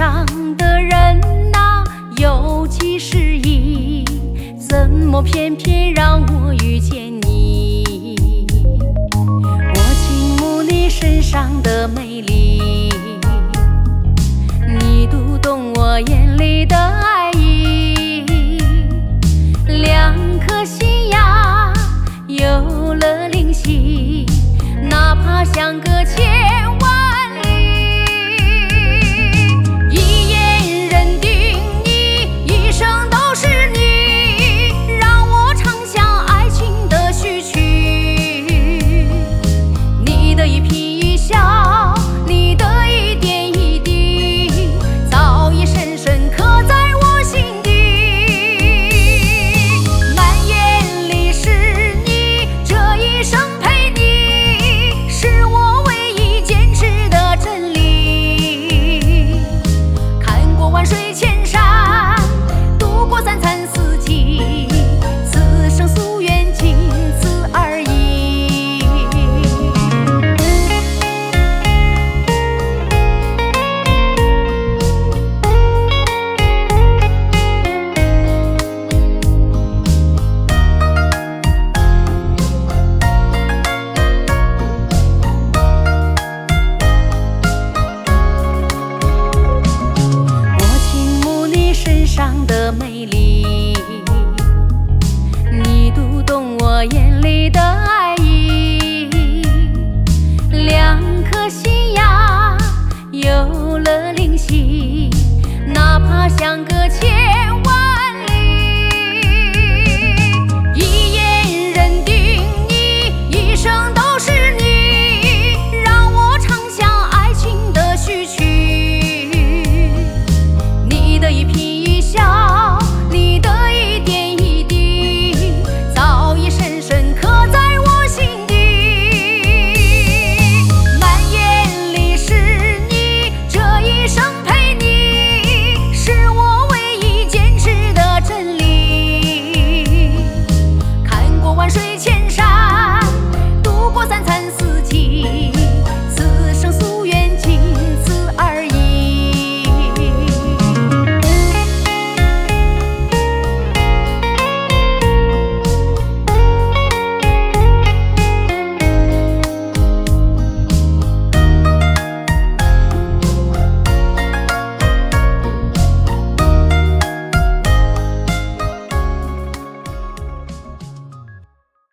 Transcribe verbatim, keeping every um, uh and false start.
上的人哪有几十亿，怎么偏偏让我遇见你？我倾慕你身上的美丽，你读懂我眼里的爱意，两颗心呀有了灵犀，哪怕相隔千万里，一眼认定你，一生都是你，让我唱响爱情的序曲。你的一颦一笑，你的一点一滴，早已深深刻在我心底。满眼里是你，这一生陪你，是我唯一坚持的真理。看过万水千山，度过三餐四季，此生夙愿仅此而已。我倾慕你身上的美丽，你读懂我眼里的爱意，两颗心呀有了灵犀，哪怕相隔千